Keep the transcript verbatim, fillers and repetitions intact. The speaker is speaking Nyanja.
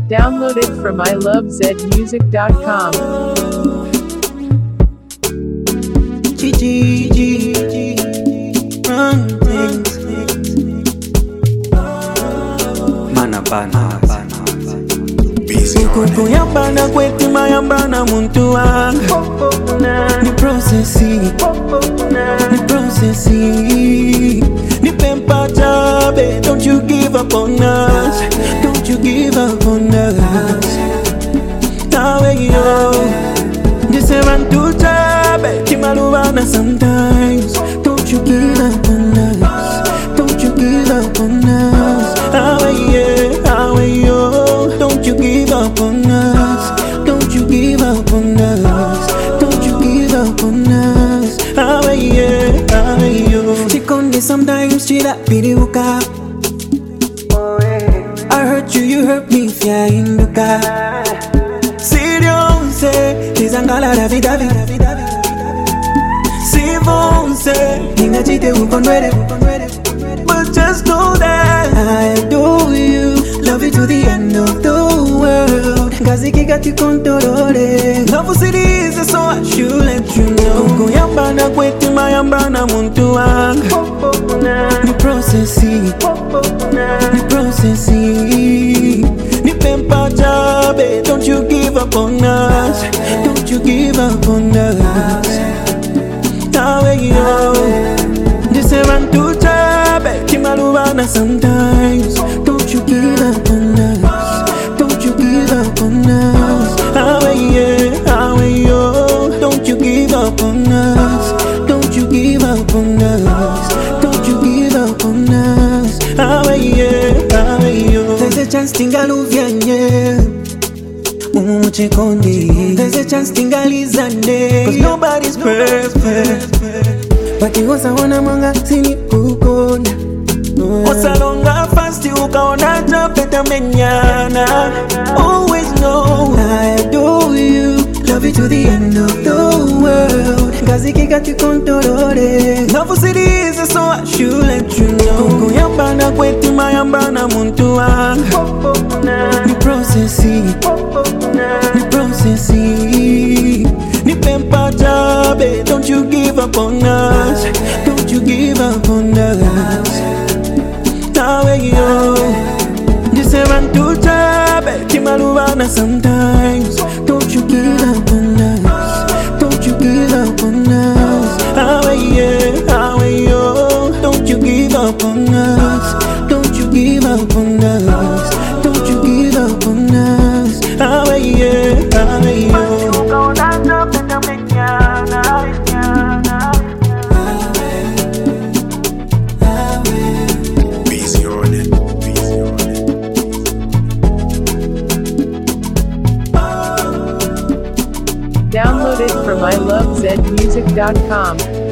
Download it from I love zed music dot com. G G G G Run things. Mana bana Kuku yambana kweti mayambana muntu wanga. Ni processi, ni processi. Ni pempa jabe, don't you give up on us. Don't you give up on us. Nawe yo, dise rantu jabe, kimalubana sometimes. Don't you give up on us. Don't you give up on us. Nawe yeah, nawe yo, don't you give up on us. Don't you give up on us. Don't you give up on us. Nawe yeah, nawe yo. Chikonde sometimes chila piliuka. I hurt you, you hurt me, fya induka. Sirionse, tizangala davi davi. Sivonse, ningachite ukondwele. But just know that I adore you, love you to the end of the world. Kazi kikati kontolole. Love cities, so I should let you know. Kuyambana kweti mayambana muntu wanga. Ni processi, ni processi. Ni pempa jabe, don't you give up on us. Don't you give up on us. Nawe yo, dise rantu jabe, kimalubana sometimes. Don't you give up on us. Don't you give up on us. Nawe yeah, nawe yo, don't you give up on us. Don't you give up on us. Don't you give up on us. Nawe yeah, nawe yo. There's a chance tingaluvyanye. Mumu muchikondi. There's a chance tingalizane. Cause nobody's perfect. But you also wanna manga sini kukona. Osalonga fast ukaona tapeta menyana. Always know I adore you, love you to the end of the world. Kazi kikati kontolole. Love cities, so I should let you know. Kuku yambana kweti mayambana muntu wanga. Ni processi, ni processi. Ni pempa jabe, don't you give up on us. Don't you give up on us. Nawe yo, dise rantu jabe, kimalubana sometimes. Don't you give up on us. Don't you give up on us. Nawe yeah, nawe yo, don't you give up on us. Don't you give up on us. Don't you give up on us. Nawe yeah, nawe yo. Download it from I love zed music dot com.